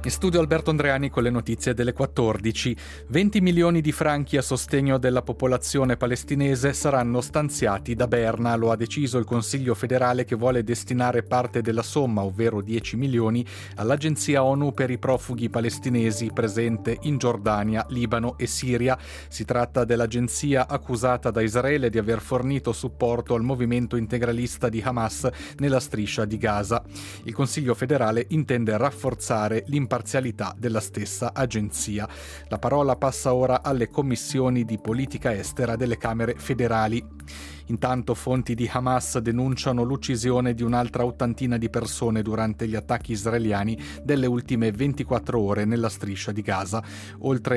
In studio Alberto Andreani con le notizie delle 14. 20 milioni di franchi a sostegno della popolazione palestinese saranno stanziati da Berna. Lo ha deciso il Consiglio federale, che vuole destinare parte della somma, ovvero 10 milioni, all'Agenzia ONU per i profughi palestinesi presente in Giordania, Libano e Siria. Si tratta dell'agenzia accusata da Israele di aver fornito supporto al movimento integralista di Hamas nella striscia di Gaza. Il Consiglio federale intende rafforzare l'imparzialità della stessa agenzia. La parola passa ora alle commissioni di politica estera delle Camere federali. Intanto fonti di Hamas denunciano l'uccisione di un'altra ottantina di persone durante gli attacchi israeliani delle ultime 24 ore nella striscia di Gaza, oltre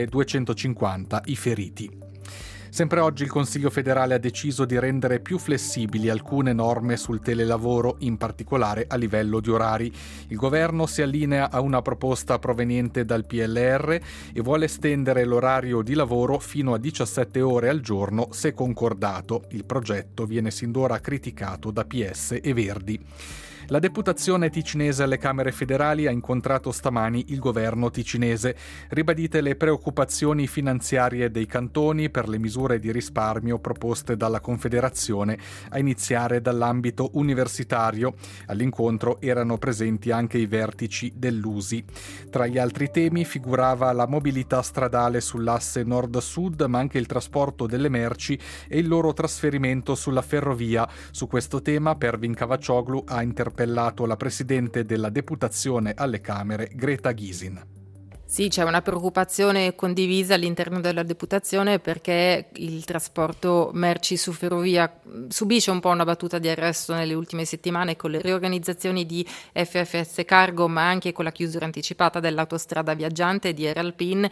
250 i feriti. Sempre oggi il Consiglio federale ha deciso di rendere più flessibili alcune norme sul telelavoro, in particolare a livello di orari. Il governo si allinea a una proposta proveniente dal PLR e vuole estendere l'orario di lavoro fino a 17 ore al giorno se concordato. Il progetto viene sin d'ora criticato da PS e Verdi. La deputazione ticinese alle Camere federali ha incontrato stamani il governo ticinese. Ribadite le preoccupazioni finanziarie dei cantoni per le misure di risparmio proposte dalla Confederazione, a iniziare dall'ambito universitario. All'incontro erano presenti anche i vertici dell'USI. Tra gli altri temi figurava la mobilità stradale sull'asse nord-sud, ma anche il trasporto delle merci e il loro trasferimento sulla ferrovia. Su questo tema Pervin Cavaccioglu ha interpellato la presidente della deputazione alle Camere, Greta Gysin. Sì, c'è una preoccupazione condivisa all'interno della deputazione perché il trasporto merci su ferrovia subisce un po' una battuta di arresto nelle ultime settimane con le riorganizzazioni di FFS Cargo, ma anche con la chiusura anticipata dell'autostrada viaggiante di Air Alpine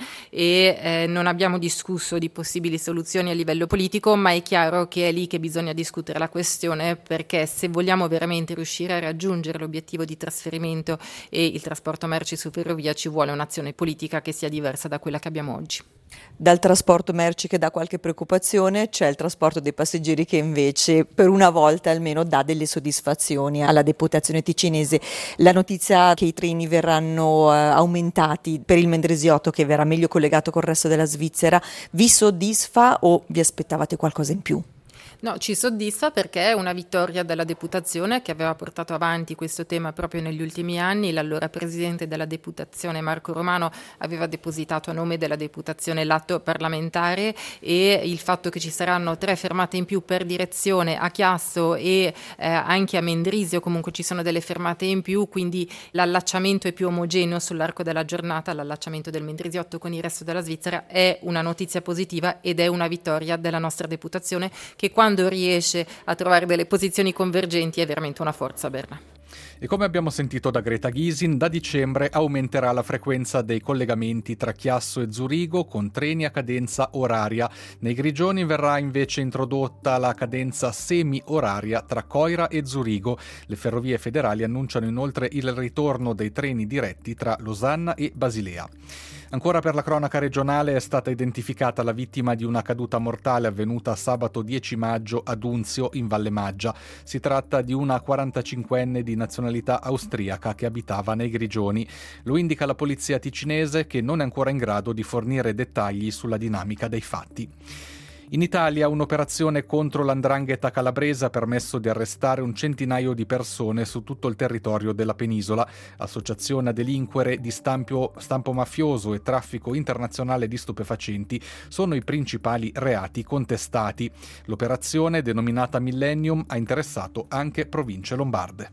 e non abbiamo discusso di possibili soluzioni a livello politico, ma è chiaro che è lì che bisogna discutere la questione, perché se vogliamo veramente riuscire a raggiungere l'obiettivo di trasferimento e il trasporto merci su ferrovia ci vuole un'azione politica che sia diversa da quella che abbiamo oggi. Dal trasporto merci che dà qualche preoccupazione c'è il trasporto dei passeggeri che invece per una volta almeno dà delle soddisfazioni alla deputazione ticinese. La notizia che i treni verranno aumentati per il Mendrisiotto, che verrà meglio collegato col resto della Svizzera, vi soddisfa o vi aspettavate qualcosa in più? No, ci soddisfa perché è una vittoria della deputazione che aveva portato avanti questo tema proprio negli ultimi anni. L'allora presidente della deputazione Marco Romano aveva depositato a nome della deputazione l'atto parlamentare e il fatto che ci saranno 3 fermate in più per direzione a Chiasso e anche a Mendrisio, comunque ci sono delle fermate in più, quindi l'allacciamento è più omogeneo sull'arco della giornata, l'allacciamento del Mendrisiotto con il resto della Svizzera è una notizia positiva ed è una vittoria della nostra deputazione che quando riesce a trovare delle posizioni convergenti è veramente una forza, Berna. E come abbiamo sentito da Greta Gysin, da dicembre aumenterà la frequenza dei collegamenti tra Chiasso e Zurigo con treni a cadenza oraria. Nei Grigioni verrà invece introdotta la cadenza semi-oraria tra Coira e Zurigo. Le ferrovie federali annunciano inoltre il ritorno dei treni diretti tra Losanna e Basilea. Ancora per la cronaca regionale è stata identificata la vittima di una caduta mortale avvenuta sabato 10 maggio ad Unzio in Valle Maggia. Si tratta di una 45enne di nazionalità austriaca che abitava nei Grigioni. Lo indica la polizia ticinese, che non è ancora in grado di fornire dettagli sulla dinamica dei fatti. In Italia un'operazione contro l''ndrangheta calabrese ha permesso di arrestare un centinaio di persone su tutto il territorio della penisola. Associazione a delinquere di stampo mafioso e traffico internazionale di stupefacenti sono i principali reati contestati. L'operazione, denominata Millennium, ha interessato anche province lombarde.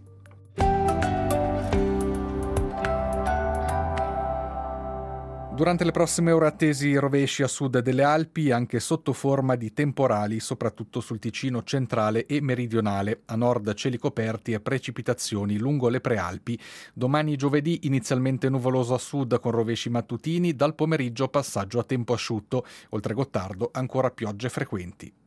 Durante le prossime ore attesi rovesci a sud delle Alpi, anche sotto forma di temporali, soprattutto sul Ticino centrale e meridionale. A nord cieli coperti e precipitazioni lungo le prealpi. Domani giovedì inizialmente nuvoloso a sud con rovesci mattutini, dal pomeriggio passaggio a tempo asciutto. Oltre Gottardo ancora piogge frequenti.